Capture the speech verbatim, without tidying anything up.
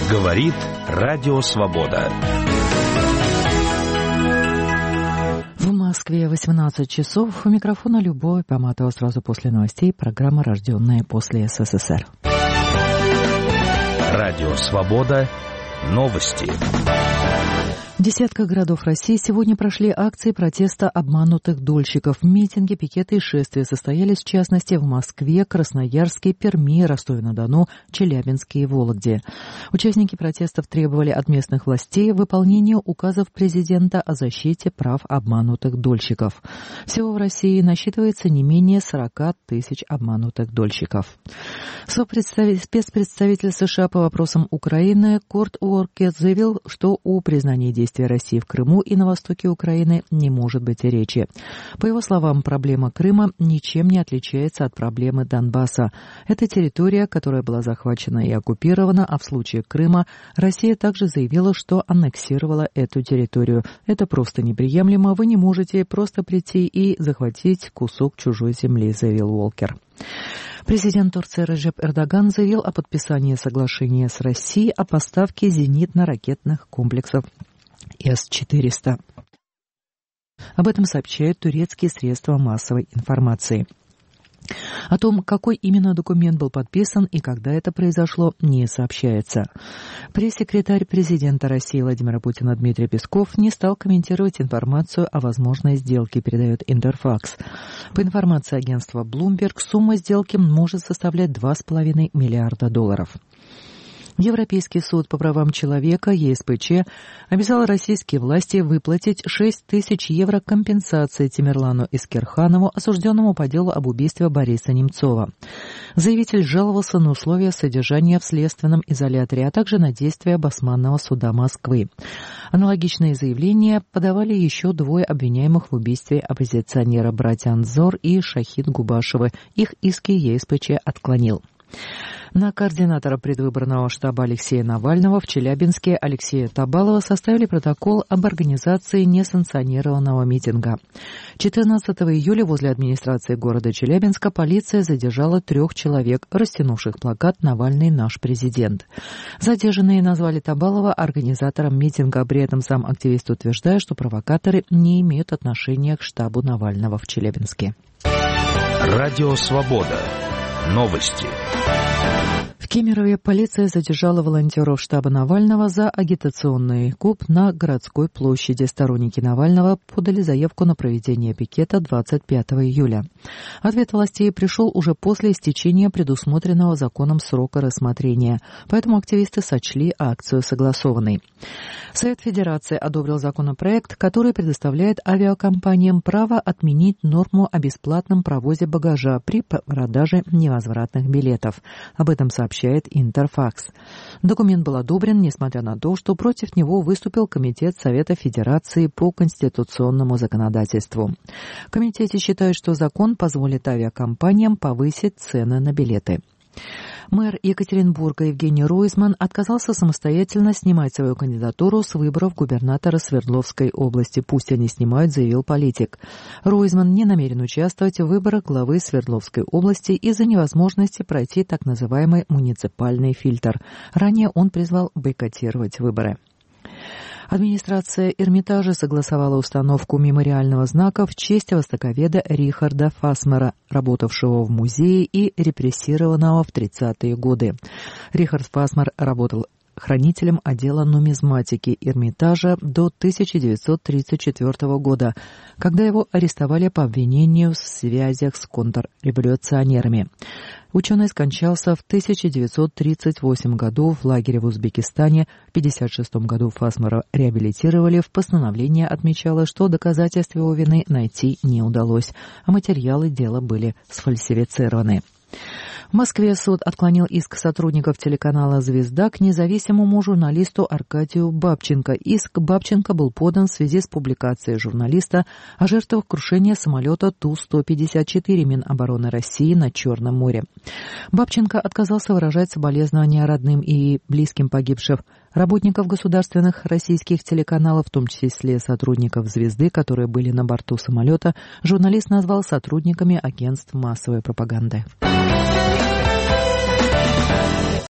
Говорит Радио Свобода. В Москве восемнадцать часов. У микрофона Любовь Поматова. Сразу после новостей программа «Рожденная после СССР». Радио Свобода. Новости. В десятках городов России сегодня прошли акции протеста обманутых дольщиков. Митинги, пикеты и шествия состоялись, в частности, в Москве, Красноярске, Перми, Ростове-на-Дону, Челябинске и Вологде. Участники протестов требовали от местных властей выполнения указов президента о защите прав обманутых дольщиков. Всего в России насчитывается не менее сорок тысяч обманутых дольщиков. Спецпредставитель США по вопросам Украины Курт Уоркет заявил, что о признании действий России в Крыму и на востоке Украины не может быть и речи. По его словам, проблема Крыма ничем не отличается от проблемы Донбасса. Это территория, которая была захвачена и оккупирована, а в случае Крыма Россия также заявила, что аннексировала эту территорию. Это просто неприемлемо. Вы не можете просто прийти и захватить кусок чужой земли, заявил Уолкер. Президент Турции Реджеп Эрдоган заявил о подписании соглашения с Россией о поставке зенитно-ракетных комплексов эс четыреста. Об этом сообщают турецкие средства массовой информации. О том, какой именно документ был подписан и когда это произошло, не сообщается. Пресс-секретарь президента России Владимира Путина Дмитрий Песков не стал комментировать информацию о возможной сделке, передает Интерфакс. По информации агентства Bloomberg, сумма сделки может составлять два с половиной миллиарда долларов. Европейский суд по правам человека, е эс пэ че, обязал российские власти выплатить шесть тысяч евро компенсации Тимерлану Искерханову, осужденному по делу об убийстве Бориса Немцова. Заявитель жаловался на условия содержания в следственном изоляторе, а также на действия Басманного суда Москвы. Аналогичные заявления подавали еще двое обвиняемых в убийстве оппозиционера братья Анзор и Шахид Губашевы. Их иски е эс пэ че отклонил. На координатора предвыборного штаба Алексея Навального в Челябинске Алексея Табалова составили протокол об организации несанкционированного митинга. четырнадцатого июля возле администрации города Челябинска полиция задержала трех человек, растянувших плакат «Навальный наш президент». Задержанные назвали Табалова организатором митинга, при этом сам активист утверждает, что провокаторы не имеют отношения к штабу Навального в Челябинске. Радио Свобода. Новости. В Кемерове полиция задержала волонтеров штаба Навального за агитационный куп на городской площади. Сторонники Навального подали заявку на проведение пикета двадцать пятого июля. Ответ властей пришел уже после истечения предусмотренного законом срока рассмотрения, поэтому активисты сочли акцию согласованной. Совет Федерации одобрил законопроект, который предоставляет авиакомпаниям право отменить норму о бесплатном провозе багажа при продаже невозвратных билетов. Об этом сообщает Интерфакс. Документ был одобрен, несмотря на то, что против него выступил Комитет Совета Федерации по конституционному законодательству. В комитете считают, что закон позволит авиакомпаниям повысить цены на билеты. Мэр Екатеринбурга Евгений Ройзман отказался самостоятельно снимать свою кандидатуру с выборов губернатора Свердловской области. «Пусть они снимают», — заявил политик. Ройзман не намерен участвовать в выборах главы Свердловской области из-за невозможности пройти так называемый муниципальный фильтр. Ранее он призвал бойкотировать выборы. Администрация Эрмитажа согласовала установку мемориального знака в честь востоковеда Рихарда Фасмера, работавшего в музее и репрессированного в тридцатые годы. Рихард Фасмер работал хранителем отдела нумизматики Эрмитажа до тысяча девятьсот тридцать четвёртого года, когда его арестовали по обвинению в связях с контрреволюционерами. Ученый скончался в тысяча девятьсот тридцать восьмом году в лагере в Узбекистане. В пятьдесят шестом году Фасмера реабилитировали. В постановлении отмечалось, что доказательств его вины найти не удалось, а материалы дела были сфальсифицированы. В Москве суд отклонил иск сотрудников телеканала «Звезда» к независимому журналисту Аркадию Бабченко. Иск Бабченко был подан в связи с публикацией журналиста о жертвах крушения самолета Ту сто пятьдесят четыре Минобороны России над Черным морем. Бабченко отказался выражать соболезнования родным и близким погибших. Работников государственных российских телеканалов, в том числе сотрудников «Звезды», которые были на борту самолета, журналист назвал сотрудниками агентств массовой пропаганды.